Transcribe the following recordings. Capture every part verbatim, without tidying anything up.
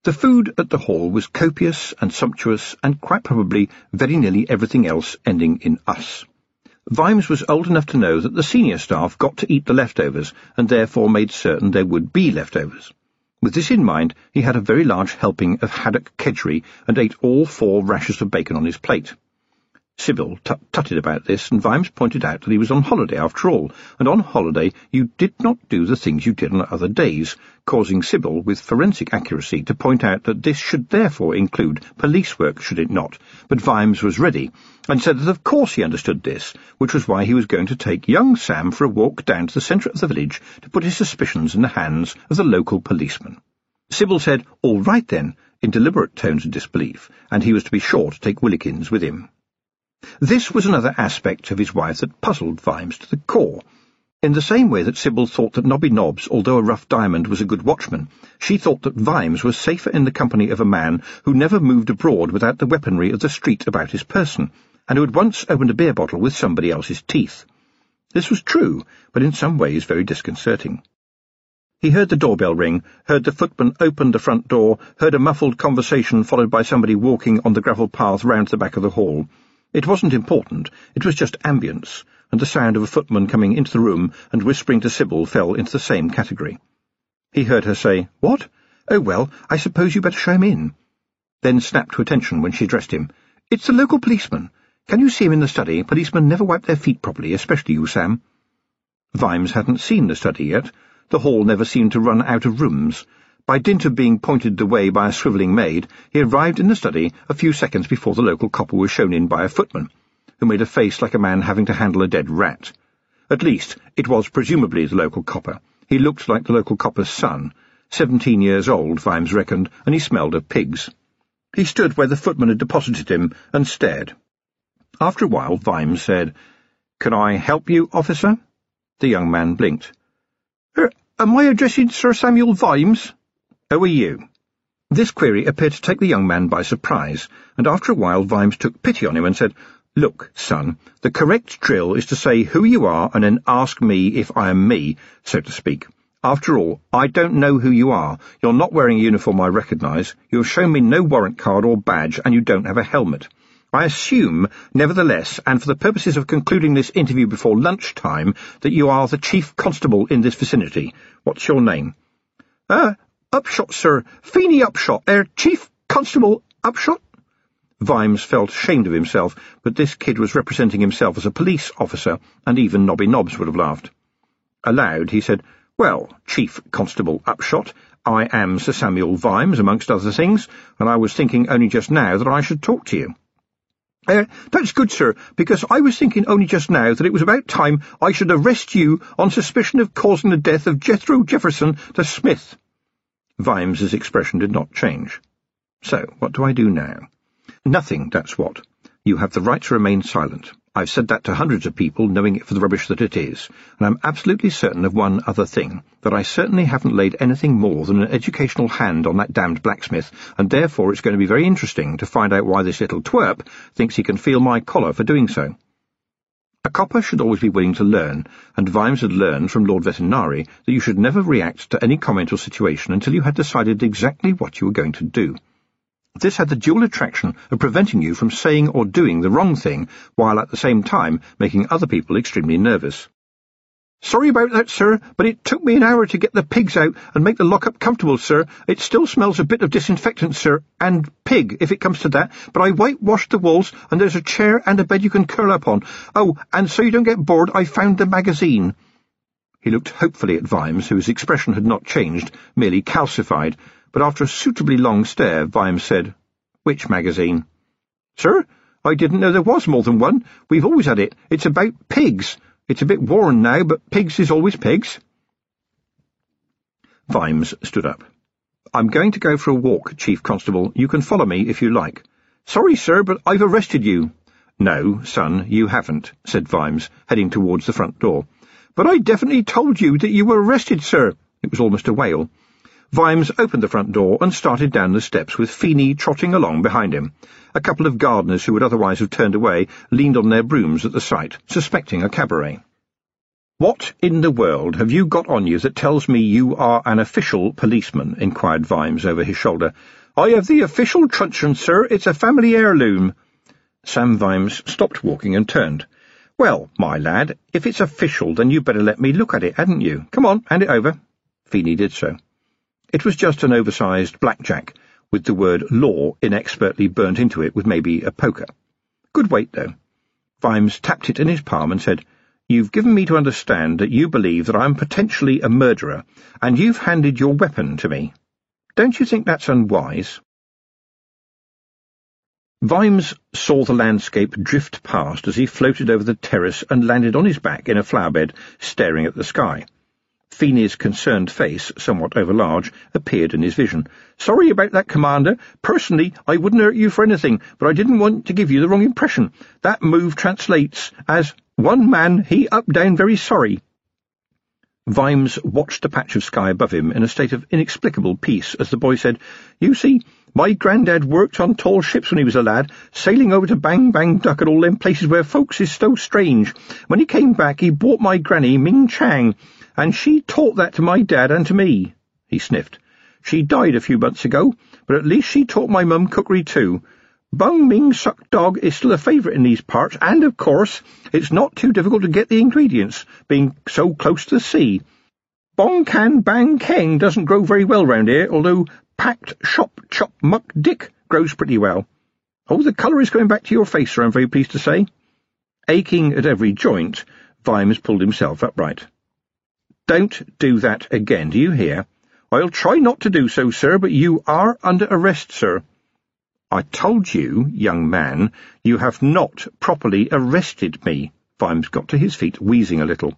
The food at the hall was copious and sumptuous, and quite probably very nearly everything else ending in us. Vimes was old enough to know that the senior staff got to eat the leftovers, and therefore made certain there would be leftovers. With this in mind, he had a very large helping of haddock kedgeree, and ate all four rashers of bacon on his plate. Sybil tut-tutted about this, and Vimes pointed out that he was on holiday after all, and on holiday you did not do the things you did on other days, causing Sybil, with forensic accuracy, to point out that this should therefore include police work, should it not? But Vimes was ready, and said that of course he understood this, which was why he was going to take young Sam for a walk down to the centre of the village to put his suspicions in the hands of the local policeman. Sybil said, "All right then," in deliberate tones of disbelief, and he was to be sure to take Willikins with him. This was another aspect of his wife that puzzled Vimes to the core. In the same way that Sybil thought that Nobby Nobbs, although a rough diamond, was a good watchman, she thought that Vimes was safer in the company of a man who never moved abroad without the weaponry of the street about his person, and who had once opened a beer bottle with somebody else's teeth. This was true, but in some ways very disconcerting. He heard the doorbell ring, heard the footman open the front door, heard a muffled conversation followed by somebody walking on the gravel path round to the back of the hall. It wasn't important, it was just ambience, and the sound of a footman coming into the room and whispering to Sybil fell into the same category. He heard her say, "What? Oh, well, I suppose you better show him in," then snapped to attention when she addressed him. "It's the local policeman. Can you see him in the study? Policemen never wipe their feet properly, especially you, Sam." Vimes hadn't seen the study yet. The hall never seemed to run out of rooms. By dint of being pointed the way by a swivelling maid, he arrived in the study a few seconds before the local copper was shown in by a footman, who made a face like a man having to handle a dead rat. At least, it was presumably the local copper. He looked like the local copper's son, seventeen years old, Vimes reckoned, and he smelled of pigs. He stood where the footman had deposited him and stared. After a while, Vimes said, "Can I help you, officer?" The young man blinked. Er, am I addressing Sir Samuel Vimes? Who are you?" This query appeared to take the young man by surprise, and after a while Vimes took pity on him and said, "Look, son, the correct drill is to say who you are and then ask me if I am me, so to speak. After all, I don't know who you are. You're not wearing a uniform I recognise. You have shown me no warrant card or badge, and you don't have a helmet. I assume, nevertheless, and for the purposes of concluding this interview before lunchtime, that you are the chief constable in this vicinity. What's your name?" Uh, Upshot, sir. Feeney Upshot. Er, Chief Constable Upshot." Vimes felt ashamed of himself, but this kid was representing himself as a police officer, and even Nobby Nobbs would have laughed. Aloud he said, "Well, Chief Constable Upshot, I am Sir Samuel Vimes, amongst other things, and I was thinking only just now that I should talk to you." Uh, that's good, sir, because I was thinking only just now that it was about time I should arrest you on suspicion of causing the death of Jethro Jefferson, the smith." Vimes's expression did not change. "So, what do I do now?" "Nothing, that's what. You have the right to remain silent. I've said that to hundreds of people, knowing it for the rubbish that it is, and I'm absolutely certain of one other thing, that I certainly haven't laid anything more than an educational hand on that damned blacksmith, and therefore it's going to be very interesting to find out why this little twerp thinks he can feel my collar for doing so." A copper should always be willing to learn, and Vimes had learned from Lord Vetinari that you should never react to any comment or situation until you had decided exactly what you were going to do. This had the dual attraction of preventing you from saying or doing the wrong thing, while at the same time making other people extremely nervous. "Sorry about that, sir, but it took me an hour to get the pigs out and make the lock-up comfortable, sir. It still smells a bit of disinfectant, sir, and pig, if it comes to that, but I whitewashed the walls, and there's a chair and a bed you can curl up on. Oh, and so you don't get bored, I found the magazine." He looked hopefully at Vimes, whose expression had not changed, merely calcified, but after a suitably long stare, Vimes said, "Which magazine?" "Sir, I didn't know there was more than one. We've always had it. It's about pigs. It's a bit worn now, but pigs is always pigs." Vimes stood up. "I'm going to go for a walk, Chief Constable. You can follow me if you like." "Sorry, sir, but I've arrested you." "No, son, you haven't," said Vimes, heading towards the front door. "But I definitely told you that you were arrested, sir." It was almost a wail. Vimes opened the front door and started down the steps, with Feeney trotting along behind him. A couple of gardeners who would otherwise have turned away leaned on their brooms at the sight, suspecting a cabaret. "What in the world have you got on you that tells me you are an official policeman?" inquired Vimes over his shoulder. "I have the official truncheon, sir. It's a family heirloom." Sam Vimes stopped walking and turned. "Well, my lad, if it's official, then you better let me look at it, hadn't you? Come on, hand it over." Feeney did so. It was just an oversized blackjack, with the word law inexpertly burnt into it with maybe a poker. Good weight, though. Vimes tapped it in his palm and said, "You've given me to understand that you believe that I'm potentially a murderer, and you've handed your weapon to me. Don't you think that's unwise?" Vimes saw the landscape drift past as he floated over the terrace and landed on his back in a flowerbed, staring at the sky. Feeney's concerned face, somewhat overlarge, appeared in his vision. "Sorry about that, Commander. Personally, I wouldn't hurt you for anything, but I didn't want to give you the wrong impression. That move translates as, 'One man, he up down very sorry.'" Vimes watched the patch of sky above him in a state of inexplicable peace as the boy said, "You see, my granddad worked on tall ships when he was a lad, sailing over to Bang Bang Duck and all them places where folks is so strange. When he came back, he bought my granny, Ming Chang, and she taught that to my dad and to me." He sniffed. "She died a few months ago, but at least she taught my mum cookery too. Bung Ming Suck Dog is still a favourite in these parts, and, of course, it's not too difficult to get the ingredients, being so close to the sea. Bong Can Bang Keng doesn't grow very well round here, although Packed Shop Chop Muck Dick grows pretty well. Oh, the colour is coming back to your face, sir, I'm very pleased to say." Aching at every joint, Vimes pulled himself upright. "Don't do that again, do you hear? I'll try not to do so, sir, but you are under arrest, sir." "I told you, young man, you have not properly arrested me." Vimes got to his feet, wheezing a little.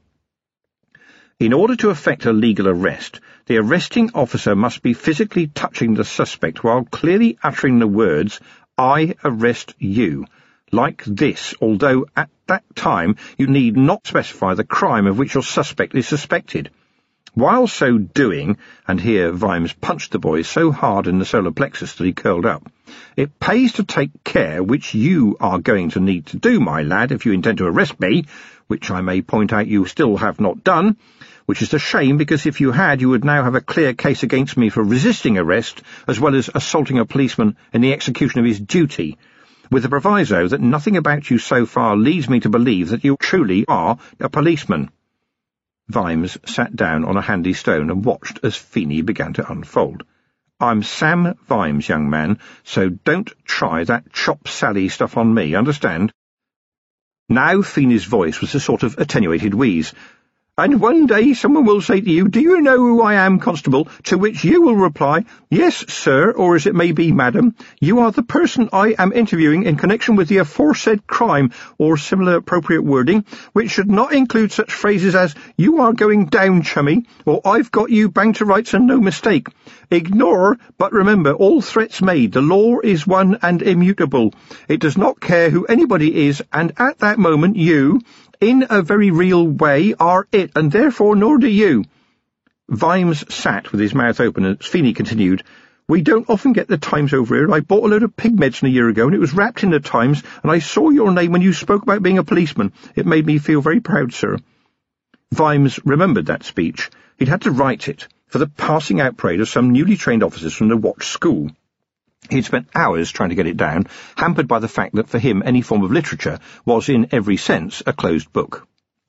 In order to effect a legal arrest, the arresting officer must be physically touching the suspect while clearly uttering the words, "I arrest you," like this, although at that time you need not specify the crime of which your suspect is suspected. While so doing, and here Vimes punched the boy so hard in the solar plexus that he curled up, it pays to take care, which you are going to need to do, my lad, if you intend to arrest me, which I may point out you still have not done, which is a shame, because if you had, you would now have a clear case against me for resisting arrest, as well as assaulting a policeman in the execution of his duty, with the proviso that nothing about you so far leads me to believe that you truly are a policeman." Vimes sat down on a handy stone and watched as Feeney began to unfold. "I'm Sam Vimes, young man, so don't try that Chop Sally stuff on me, understand?" Now Feeney's voice was a sort of attenuated wheeze. "And one day someone will say to you, 'Do you know who I am, Constable?' To which you will reply, 'Yes, sir,' or as it may be, 'Madam, you are the person I am interviewing in connection with the aforesaid crime,' or similar appropriate wording, which should not include such phrases as, 'You are going down, chummy,' or 'I've got you bang to rights and no mistake.' Ignore, but remember, all threats made, the law is one and immutable. It does not care who anybody is, and at that moment you, in a very real way, are it, and therefore nor do you." Vimes sat with his mouth open as Feeney continued, "We don't often get the Times over here. I bought a load of pig medicine a year ago, and it was wrapped in the Times, and I saw your name when you spoke about being a policeman. It made me feel very proud, sir." Vimes remembered that speech. He'd had to write it for the passing out parade of some newly trained officers from the watch school. He'd spent hours trying to get it down, hampered by the fact that for him any form of literature was in every sense a closed book.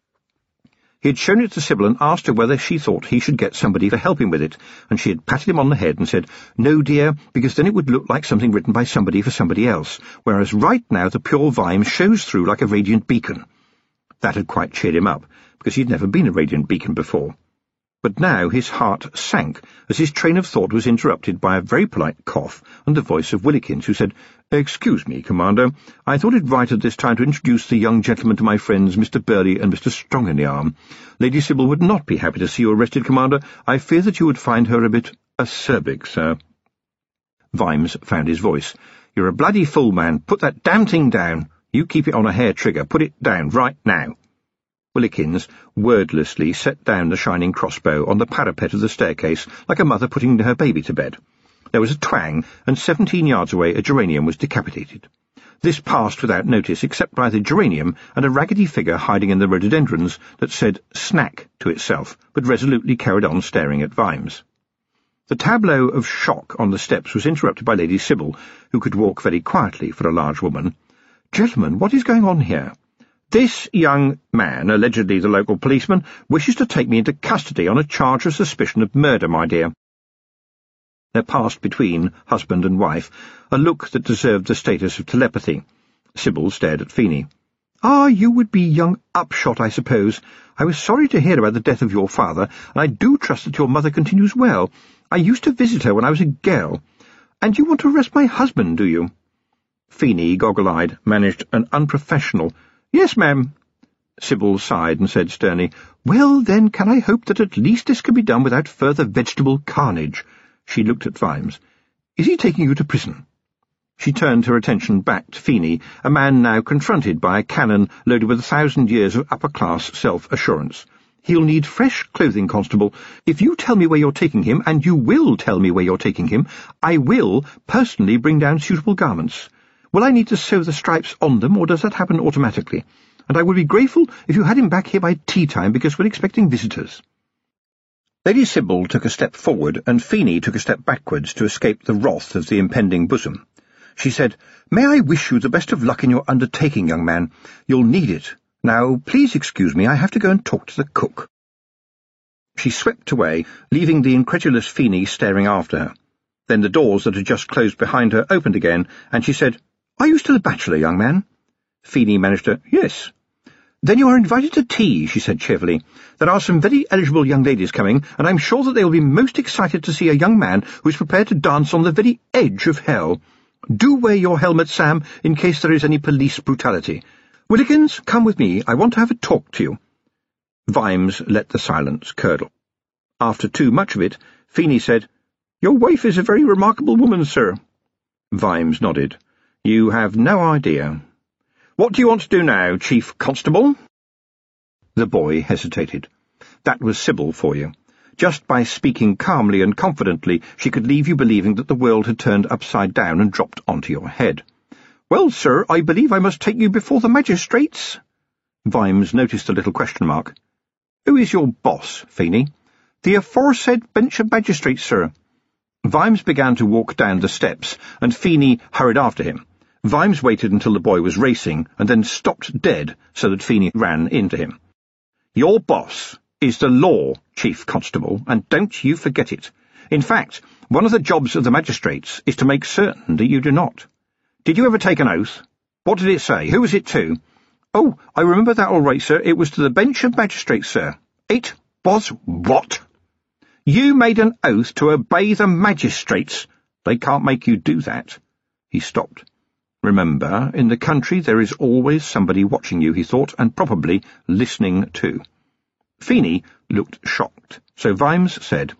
He had shown it to Sybil and asked her whether she thought he should get somebody to help him with it, and she had patted him on the head and said, "No, dear, because then it would look like something written by somebody for somebody else, whereas right now the pure Vimes shows through like a radiant beacon." That had quite cheered him up, because he'd never been a radiant beacon before. But now his heart sank as his train of thought was interrupted by a very polite cough and the voice of Willikins, who said, "Excuse me, Commander, I thought it right at this time to introduce the young gentlemen to my friends, Mister Burley and Mister Strong-in-the-Arm. Lady Sybil would not be happy to see you arrested, Commander. I fear that you would find her a bit acerbic, sir." Vimes found his voice. "You're a bloody fool, man. Put that damn thing down. You keep it on a hair trigger. Put it down right now." Willikins wordlessly set down the shining crossbow on the parapet of the staircase like a mother putting her baby to bed. There was a twang, and seventeen yards away a geranium was decapitated. This passed without notice except by the geranium and a raggedy figure hiding in the rhododendrons that said "snack" to itself, but resolutely carried on staring at Vimes. The tableau of shock on the steps was interrupted by Lady Sybil, who could walk very quietly for a large woman. "Gentlemen, what is going on here?" "This young man, allegedly the local policeman, wishes to take me into custody on a charge of suspicion of murder, my dear." There passed between husband and wife a look that deserved the status of telepathy. Sybil stared at Feeney. "Ah, you would be young Upshot, I suppose. I was sorry to hear about the death of your father, and I do trust that your mother continues well. I used to visit her when I was a girl. And you want to arrest my husband, do you?" Feeney, goggle-eyed, managed an unprofessional, "Yes, ma'am." Sybil sighed and said sternly, "Well, then, can I hope that at least this can be done without further vegetable carnage?" She looked at Vimes. "Is he taking you to prison?" She turned her attention back to Feeney, a man now confronted by a cannon loaded with a thousand years of upper-class self-assurance. "He'll need fresh clothing, Constable. If you tell me where you're taking him, and you will tell me where you're taking him, I will personally bring down suitable garments. Will I need to sew the stripes on them, or does that happen automatically? And I would be grateful if you had him back here by tea-time, because we're expecting visitors." Lady Sybil took a step forward, and Feeney took a step backwards to escape the wrath of the impending bosom. She said, "May I wish you the best of luck in your undertaking, young man? You'll need it. Now, please excuse me, I have to go and talk to the cook." She swept away, leaving the incredulous Feeney staring after her. Then the doors that had just closed behind her opened again, and she said, "Are you still a bachelor, young man?" Feeney managed to, "Yes." "Then you are invited to tea," she said cheerfully. "There are some very eligible young ladies coming, and I'm sure that they will be most excited to see a young man who is prepared to dance on the very edge of hell. Do wear your helmet, Sam, in case there is any police brutality. Willikins, come with me. I want to have a talk to you." Vimes let the silence curdle. After too much of it, Feeney said, "Your wife is a very remarkable woman, sir." Vimes nodded. "You have no idea. What do you want to do now, Chief Constable?" The boy hesitated. That was Sybil for you. Just by speaking calmly and confidently, she could leave you believing that the world had turned upside down and dropped onto your head. "Well, sir, I believe I must take you before the magistrates." Vimes noticed a little question mark. "Who is your boss, Feeney?" "The aforesaid bench of magistrates, sir." Vimes began to walk down the steps, and Feeney hurried after him. Vimes waited until the boy was racing, and then stopped dead so that Feeney ran into him. "Your boss is the law, Chief Constable, and don't you forget it. In fact, one of the jobs of the magistrates is to make certain that you do not. Did you ever take an oath? What did it say? Who was it to?" "Oh, I remember that all right, sir. It was to the bench of magistrates, sir." "It was what?" "You made an oath to obey the magistrates." "They can't make you do that." He stopped. Remember, in the country there is always somebody watching you, he thought, and probably listening too. Feeney looked shocked, so Vimes said,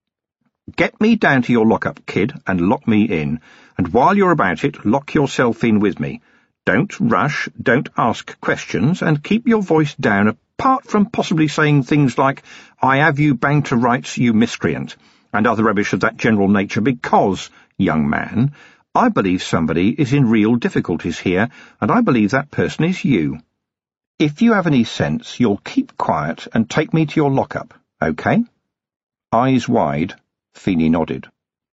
"Get me down to your lock-up, kid, and lock me in, and while you're about it, lock yourself in with me. Don't rush, don't ask questions, and keep your voice down, apart from possibly saying things like, 'I have you banged to rights, you miscreant,' and other rubbish of that general nature, because, young man, I believe somebody is in real difficulties here, and I believe that person is you. If you have any sense, you'll keep quiet and take me to your lock-up, okay?" Eyes wide, Feeney nodded.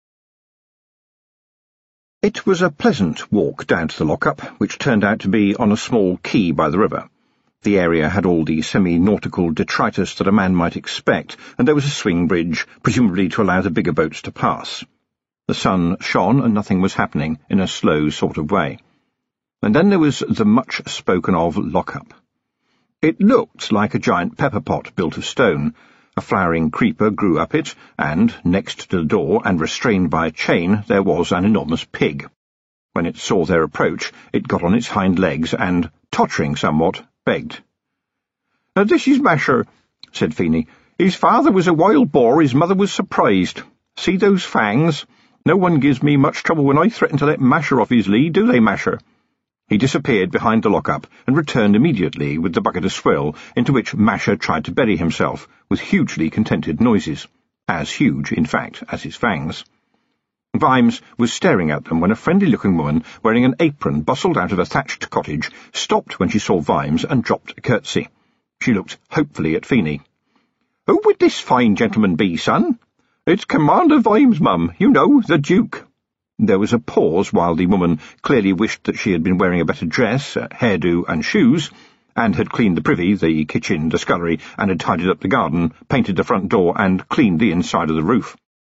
It was a pleasant walk down to the lock-up, which turned out to be on a small quay by the river. The area had all the semi-nautical detritus that a man might expect, and there was a swing bridge, presumably to allow the bigger boats to pass. The sun shone, and nothing was happening, in a slow sort of way. And then there was the much-spoken-of lock-up. It looked like a giant pepper-pot built of stone. A flowering creeper grew up it, and, next to the door, and restrained by a chain, there was an enormous pig. When it saw their approach, it got on its hind legs, and, tottering somewhat, begged. "Now this is Masher," said Feeney. "His father was a wild boar, his mother was surprised. See those fangs? No one gives me much trouble when I threaten to let Masher off his lead, do they, Masher?" He disappeared behind the lock-up and returned immediately with the bucket of swill, into which Masher tried to bury himself, with hugely contented noises. As huge, in fact, as his fangs. Vimes was staring at them when a friendly-looking woman wearing an apron bustled out of a thatched cottage, stopped when she saw Vimes, and dropped a curtsy. She looked hopefully at Feeney. "Who would this fine gentleman be, son?" "It's Commander Vimes, mum. You know, the Duke." There was a pause while the woman clearly wished that she had been wearing a better dress, a hairdo and shoes, and had cleaned the privy, the kitchen, the scullery, and had tidied up the garden, painted the front door, and cleaned the inside of the roof.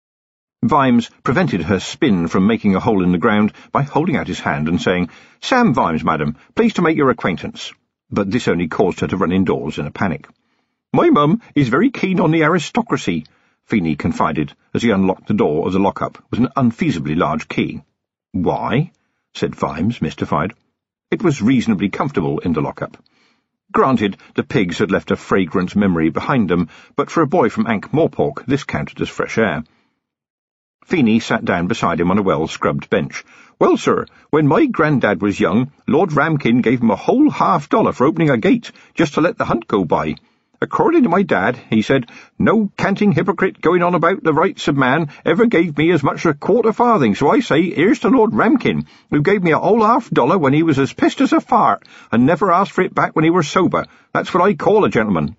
Vimes prevented her spin from making a hole in the ground by holding out his hand and saying, "Sam Vimes, madam, pleased to make your acquaintance." But this only caused her to run indoors in a panic. "My mum is very keen on the aristocracy," Feeney confided, as he unlocked the door of the lock-up with an unfeasibly large key. "Why?" said Vimes, mystified. It was reasonably comfortable in the lock-up. Granted, the pigs had left a fragrant memory behind them, but for a boy from Ankh-Morpork this counted as fresh air. Feeney sat down beside him on a well-scrubbed bench. "Well, sir, when my granddad was young, Lord Ramkin gave him a whole half-dollar for opening a gate, just to let the hunt go by. According to my dad, he said, no canting hypocrite going on about the rights of man ever gave me as much as a quarter farthing, so I say, here's to Lord Ramkin, who gave me a whole half-dollar when he was as pissed as a fart, and never asked for it back when he were sober. That's what I call a gentleman."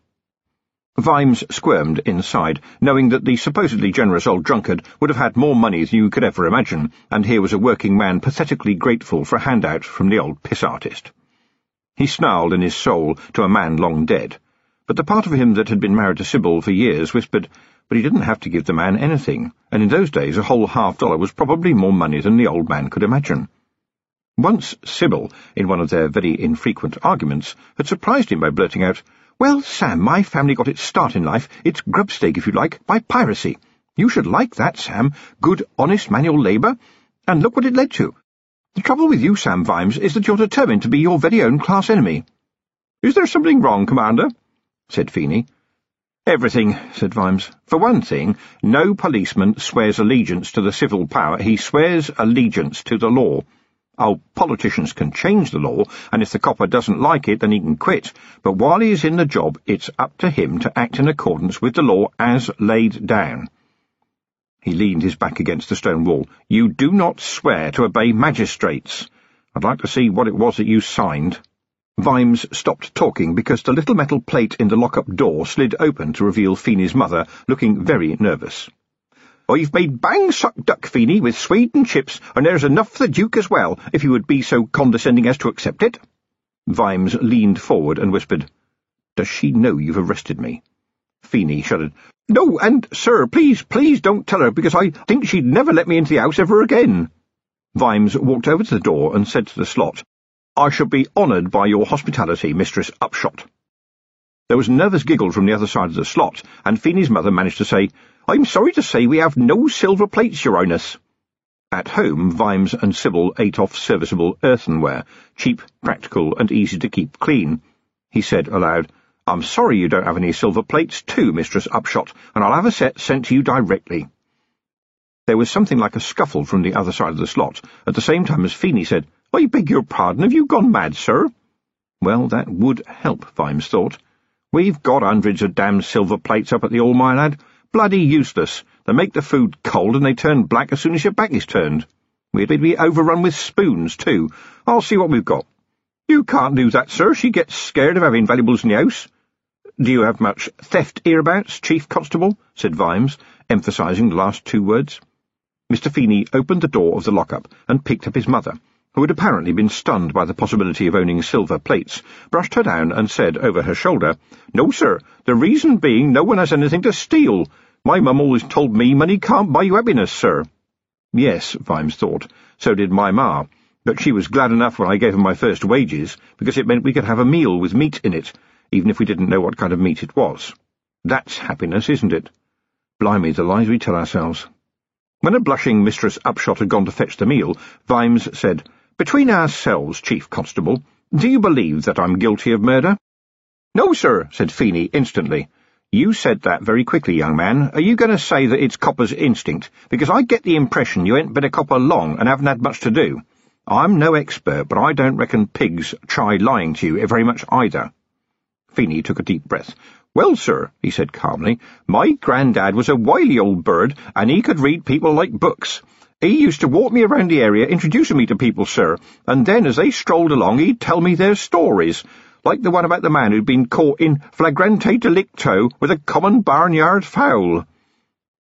Vimes squirmed inside, knowing that the supposedly generous old drunkard would have had more money than you could ever imagine, and here was a working man pathetically grateful for a handout from the old piss-artist. He snarled in his soul to a man long dead, but the part of him that had been married to Sybil for years whispered, but he didn't have to give the man anything, and in those days a whole half-dollar was probably more money than the old man could imagine. Once Sybil, in one of their very infrequent arguments, had surprised him by blurting out, "Well, Sam, my family got its start in life, it's grubstake, if you like, by piracy. You should like that, Sam, good, honest manual labour, and look what it led to. The trouble with you, Sam Vimes, is that you're determined to be your very own class enemy." "Is there something wrong, Commander?" said Feeney. "Everything," said Vimes. "For one thing, no policeman swears allegiance to the civil power, he swears allegiance to the law. Oh, politicians can change the law, and if the copper doesn't like it, then he can quit, but while he is in the job, it's up to him to act in accordance with the law as laid down." He leaned his back against the stone wall. "You do not swear to obey magistrates. I'd like to see what it was that you signed." Vimes stopped talking because the little metal plate in the lock-up door slid open to reveal Feeney's mother, looking very nervous. "I've made bang-suck duck, Feeney, with swede and chips, and there's enough for the Duke as well, if you would be so condescending as to accept it." Vimes leaned forward and whispered, "Does she know you've arrested me?" Feeney shuddered. "No, and, sir, please, please don't tell her, because I think she'd never let me into the house ever again." Vimes walked over to the door and said to the slot, "I shall be honoured by your hospitality, Mistress Upshot." There was a nervous giggle from the other side of the slot, and Feeney's mother managed to say, "I'm sorry to say we have no silver plates, Your Highness." At home, Vimes and Sybil ate off serviceable earthenware, cheap, practical, and easy to keep clean. He said aloud, "I'm sorry you don't have any silver plates too, Mistress Upshot, and I'll have a set sent to you directly." There was something like a scuffle from the other side of the slot, at the same time as Feeney said, "I beg your pardon, have you gone mad, sir?" Well, that would help, Vimes thought. "We've got hundreds of damned silver plates up at the All, my lad. Bloody useless. They make the food cold and they turn black as soon as your back is turned. We'd be overrun with spoons, too. I'll see what we've got." "You can't do that, sir. She gets scared of having valuables in the house." "Do you have much theft hereabouts, Chief Constable?" said Vimes, emphasising the last two words. Mister Feeney opened the door of the lock-up and picked up his mother, who had apparently been stunned by the possibility of owning silver plates, brushed her down and said over her shoulder, "No, sir, the reason being no one has anything to steal. My mum always told me money can't buy you happiness, sir." Yes, Vimes thought, so did my ma, but she was glad enough when I gave her my first wages, because it meant we could have a meal with meat in it, even if we didn't know what kind of meat it was. That's happiness, isn't it? Blimey, the lies we tell ourselves. When a blushing Mistress Upshot had gone to fetch the meal, Vimes said, "Between ourselves, Chief Constable, do you believe that I'm guilty of murder?" "No, sir," said Feeney instantly. "You said that very quickly, young man. Are you going to say that it's copper's instinct? Because I get the impression you ain't been a copper long and haven't had much to do. I'm no expert, but I don't reckon pigs try lying to you very much either." Feeney took a deep breath. "Well, sir," he said calmly, "my granddad was a wily old bird, and he could read people like books. He used to walk me around the area, introducing me to people, sir, and then as they strolled along he'd tell me their stories, like the one about the man who'd been caught in flagrante delicto with a common barnyard fowl."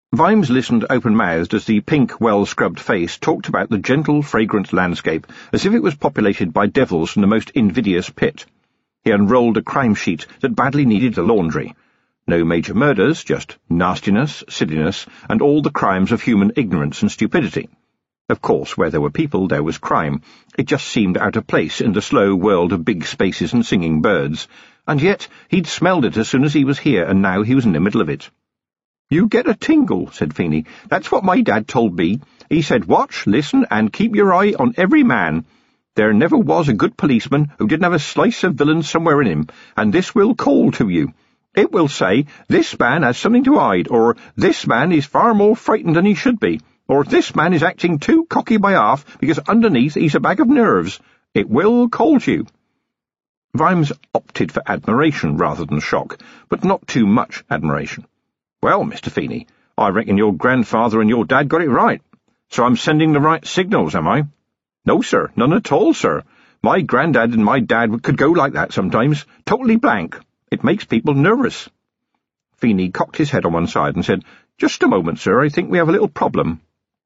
Vimes listened open-mouthed as the pink, well-scrubbed face talked about the gentle, fragrant landscape, as if it was populated by devils from the most invidious pit. He unrolled a crime sheet that badly needed a laundry. No major murders, just nastiness, silliness, and all the crimes of human ignorance and stupidity. Of course, where there were people, there was crime. It just seemed out of place in the slow world of big spaces and singing birds. And yet he'd smelled it as soon as he was here, and now he was in the middle of it. "You get a tingle," said Feeney. "That's what my dad told me. He said, watch, listen, and keep your eye on every man. There never was a good policeman who didn't have a slice of villain somewhere in him, and this will call to you. It will say, this man has something to hide, or this man is far more frightened than he should be, or this man is acting too cocky by half because underneath he's a bag of nerves. It will call to you." Vimes opted for admiration rather than shock, but not too much admiration. "Well, Mister Feeney, I reckon your grandfather and your dad got it right. So I'm sending the right signals, am I?" "No, sir, none at all, sir. My granddad and my dad could go like that sometimes, totally blank. It makes people nervous." Feeney cocked his head on one side and said, "Just a moment, sir, I think we have a little problem."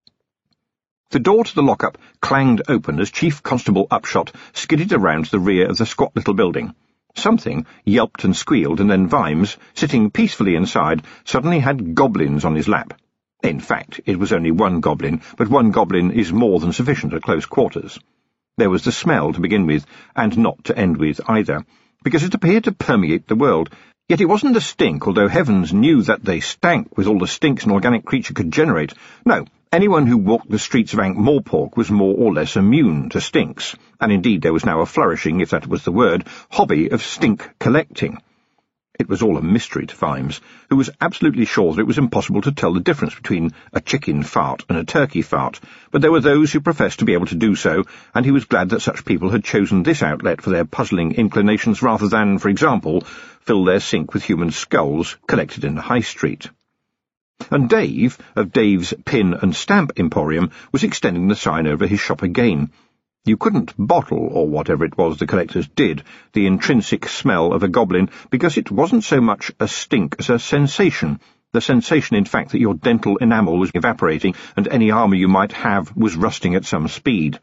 The door to the lockup clanged open as Chief Constable Upshot skidded around to the rear of the squat little building. Something yelped and squealed, and then Vimes, sitting peacefully inside, suddenly had goblins on his lap. In fact, it was only one goblin, but one goblin is more than sufficient at close quarters. There was the smell to begin with, and not to end with either, because it appeared to permeate the world. Yet it wasn't a stink, although heavens knew that they stank with all the stinks an organic creature could generate. No, anyone who walked the streets of Ankh-Morpork was more or less immune to stinks, and indeed there was now a flourishing, if that was the word, hobby of stink collecting. It was all a mystery to Vimes, who was absolutely sure that it was impossible to tell the difference between a chicken fart and a turkey fart, but there were those who professed to be able to do so, and he was glad that such people had chosen this outlet for their puzzling inclinations rather than, for example, fill their sink with human skulls collected in the high street. And Dave, of Dave's Pin and Stamp Emporium, was extending the sign over his shop again. You couldn't bottle, or whatever it was the collectors did, the intrinsic smell of a goblin, because it wasn't so much a stink as a sensation, the sensation, in fact, that your dental enamel was evaporating and any armour you might have was rusting at some speed.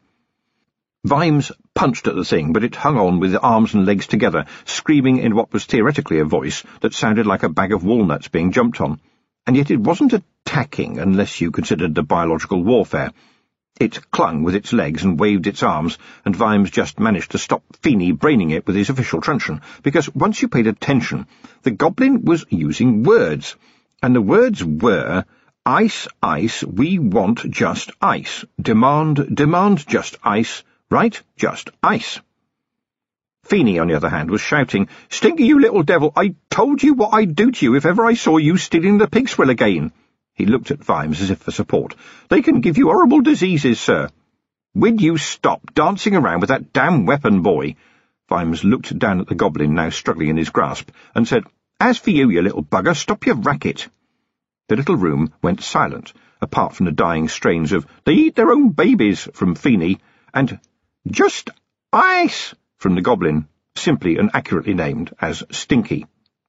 Vimes punched at the thing, but it hung on with arms and legs together, screaming in what was theoretically a voice that sounded like a bag of walnuts being jumped on. And yet it wasn't attacking, unless you considered the biological warfare. It clung with its legs and waved its arms, and Vimes just managed to stop Feeney braining it with his official truncheon, because once you paid attention, the goblin was using words, and the words were, "Ice, ice, we want just ice. Demand, demand just ice. Right, just ice." Feeney, on the other hand, was shouting, "Stinky, you little devil, I told you what I'd do to you if ever I saw you stealing the pig swill again." He looked at Vimes as if for support. "They can give you horrible diseases, sir." "Will you stop dancing around with that damn weapon, boy?" Vimes looked down at the goblin, now struggling in his grasp, and said, "As for you, you little bugger, stop your racket." The little room went silent, apart from the dying strains of "They eat their own babies" from Feeney, and "Just ice" from the goblin, simply and accurately named as Stinky.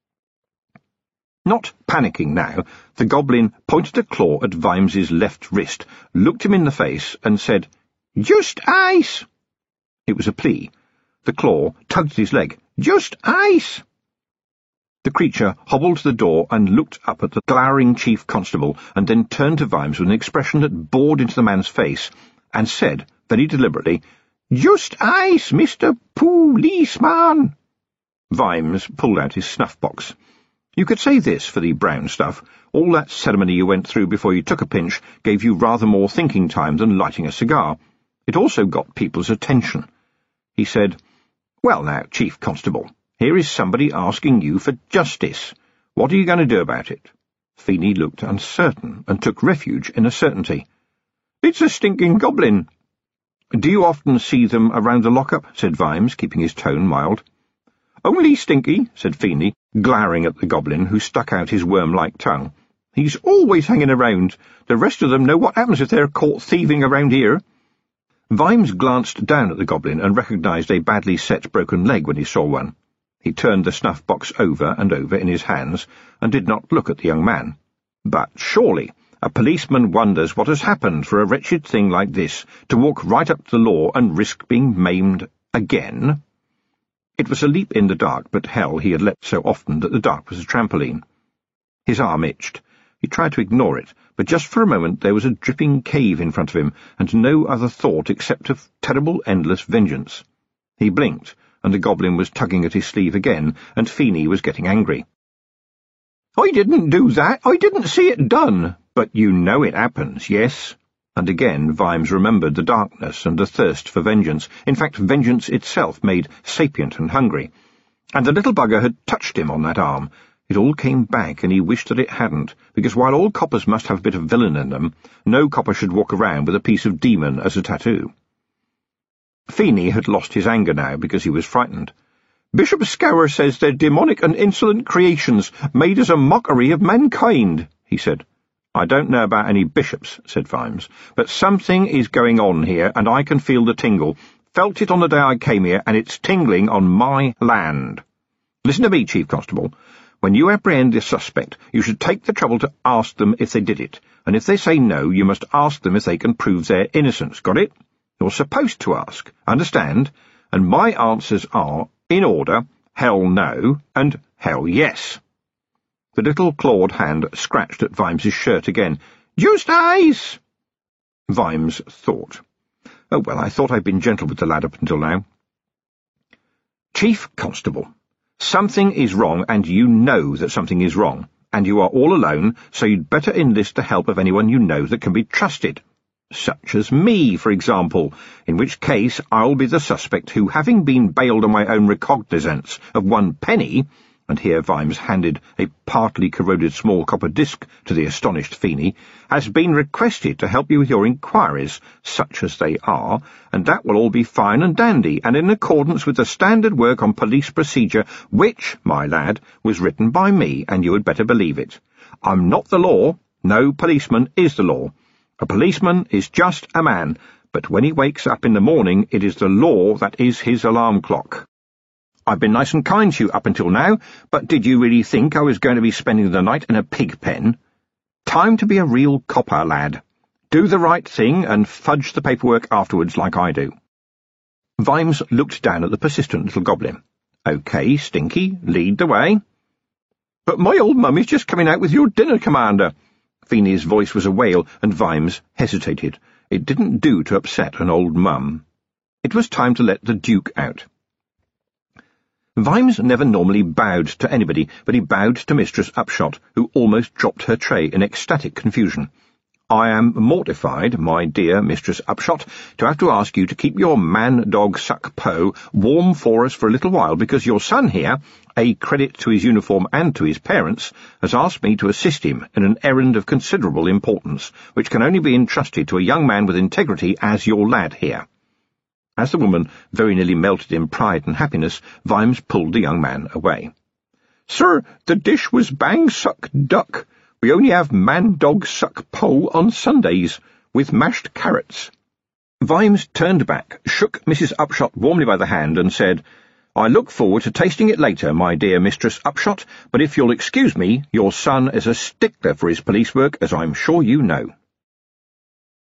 Not panicking now, the goblin pointed a claw at Vimes's left wrist, looked him in the face, and said, "Just ice." It was a plea. The claw tugged at his leg. "Just ice." The creature hobbled to the door and looked up at the glowering chief constable, and then turned to Vimes with an expression that bored into the man's face, and said, very deliberately, "Just ice, Mister Policeman." Vimes pulled out his snuff-box. You could say this for the brown stuff. All that ceremony you went through before you took a pinch gave you rather more thinking time than lighting a cigar. It also got people's attention. He said, "Well now, Chief Constable, here is somebody asking you for justice. What are you going to do about it?" Feeney looked uncertain and took refuge in a certainty. "It's a stinking goblin." "Do you often see them around the lockup?" said Vimes, keeping his tone mild. "Only Stinky," said Feeney, glowering at the goblin, who stuck out his worm-like tongue. "He's always hanging around. The rest of them know what happens if they're caught thieving around here." Vimes glanced down at the goblin and recognized a badly set broken leg when he saw one. He turned the snuff-box over and over in his hands and did not look at the young man. But surely A policeman wonders what has happened for a wretched thing like this to walk right up to the law and risk being maimed again. It was a leap in the dark, but hell, he had leapt so often that the dark was a trampoline. His arm itched. He tried to ignore it, but just for a moment there was a dripping cave in front of him, and no other thought except of terrible, endless vengeance. He blinked, and the goblin was tugging at his sleeve again, and Feeney was getting angry. "I didn't do that. I didn't see it done." "But you know it happens, yes?" And again Vimes remembered the darkness and the thirst for vengeance, in fact vengeance itself made sapient and hungry. And the little bugger had touched him on that arm. It all came back, and he wished that it hadn't, because while all coppers must have a bit of villain in them, no copper should walk around with a piece of demon as a tattoo. Feeney had lost his anger now, because he was frightened. "Bishop Scour says they're demonic and insolent creations, made as a mockery of mankind," he said. "I don't know about any bishops," said Vimes, "but something is going on here, and I can feel the tingle. Felt it on the day I came here, and it's tingling on my land. Listen to me, Chief Constable. When you apprehend the suspect, you should take the trouble to ask them if they did it, and if they say no, you must ask them if they can prove their innocence. Got it? You're supposed to ask. Understand? And my answers are, in order, hell no, and hell yes." The little clawed hand scratched at Vimes's shirt again. "Eustace!" Vimes thought. "Oh, well, I thought I'd been gentle with the lad up until now." "Chief Constable, something is wrong, and you know that something is wrong, and you are all alone, so you'd better enlist the help of anyone you know that can be trusted. Such as me, for example, in which case I'll be the suspect who, having been bailed on my own recognizance of one penny," and here Vimes handed a partly corroded small copper disc to the astonished Feeney, "has been requested to help you with your inquiries, such as they are, and that will all be fine and dandy, and in accordance with the standard work on police procedure, which, my lad, was written by me, and you had better believe it. I'm not the law. No policeman is the law. A policeman is just a man, but when he wakes up in the morning, it is the law that is his alarm clock. I've been nice and kind to you up until now, but did you really think I was going to be spending the night in a pig pen? Time to be a real copper, lad. Do the right thing and fudge the paperwork afterwards like I do." Vimes looked down at the persistent little goblin. "OK, Stinky, lead the way." "But my old mum is just coming out with your dinner, Commander." Feeney's voice was a wail, and Vimes hesitated. It didn't do to upset an old mum. It was time to let the Duke out. Vimes never normally bowed to anybody, but he bowed to Mistress Upshot, who almost dropped her tray in ecstatic confusion. "I am mortified, my dear Mistress Upshot, to have to ask you to keep your man-dog-suck-po warm for us for a little while, because your son here, a credit to his uniform and to his parents, has asked me to assist him in an errand of considerable importance, which can only be entrusted to a young man with integrity as your lad here." As the woman very nearly melted in pride and happiness, Vimes pulled the young man away. "Sir, the dish was bang-suck-duck. We only have man-dog-suck-po on Sundays, with mashed carrots." Vimes turned back, shook Missus Upshot warmly by the hand, and said, "I look forward to tasting it later, my dear Mistress Upshot, but if you'll excuse me, your son is a stickler for his police work, as I'm sure you know."